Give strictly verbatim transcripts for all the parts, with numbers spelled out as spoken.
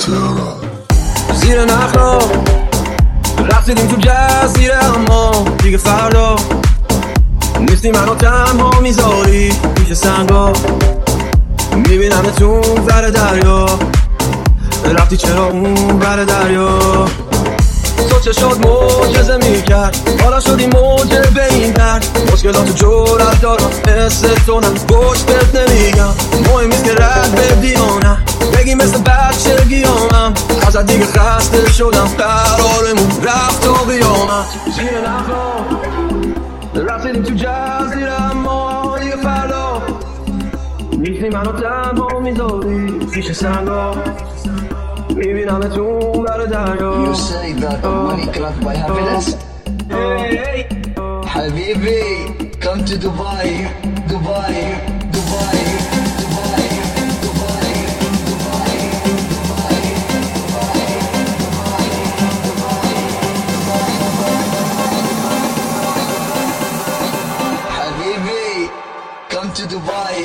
زیر نخلا رفتیدیم تو جزیره، اما دیگه فردا نیستی منو تنها میذاری پیش سنگا. میبینم تو ور دریا، رفتی چرا اون ور دریا؟ تو چشات معجزه میکرد، حالا شدی موجه به این درد. مشکلاتو جورت دارم مثل تو، نه گوش بهت نمیگم. مهم نیست که رد بدی یا نه، بگی مثل بچگی همم. ازت دیگه خسته شدم، قرارمون رفت تا قیامت. زیر نخلا رفتیدیم تو جزیره، اما دیگه فردا نیستی منو تنها میذاری پیش سنگا. میبینم تو بر دریا. You say that money cannot buy happiness. Hey, hey. حبيبي come to Dubai, Dubai, Dubai, Dubai, Dubai, Dubai, حبيبي come to Dubai.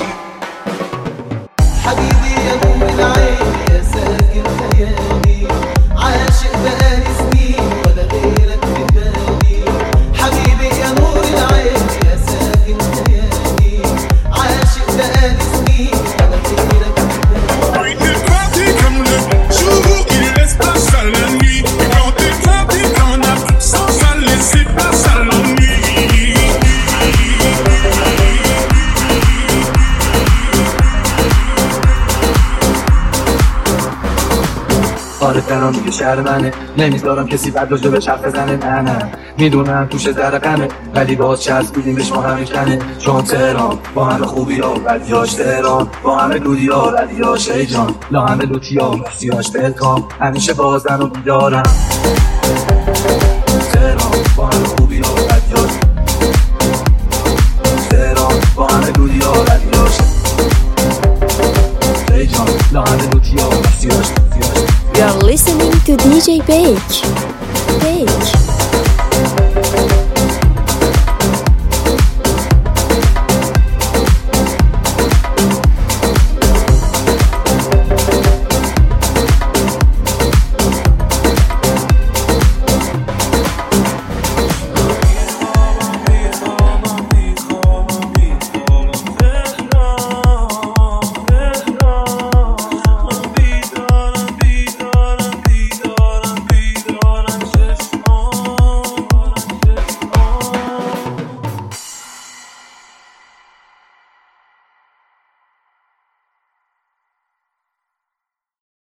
حبيبي يا نور العين يا ساكن خيالي، عاشق بقالي سنين ولا غيرك في بالي. حبيبي يا نور العين يا ساكن خيالي، عاشق بقالي سنين ولا غيرك في بالي. Oui, t'es parti comme le jour, il reste pas seul la nuit. Et quand t'es parti, t'en as sans ça laisser pas ça l'ennui. آره تهران دیگه شهر منه، نمیذارم کسی بد راجع بهش حرف بزنه. نه نه میدونم توش ذره غمه، ولی باز چسبیدیم بهش ما همه کنه. چون تهران با همه خوبی ها بدیاش، تهران با همه دودی ها ردیاش. ای جان لا همه لوتی ها سیاش دلکام، همیشه بازن و بیدارم. تهران با همه خوبی ها بدیاش، تهران با همه دودی ها ردیاش. ای جان لا همه لوتی ها سیاش. You are listening to D J Page. Page.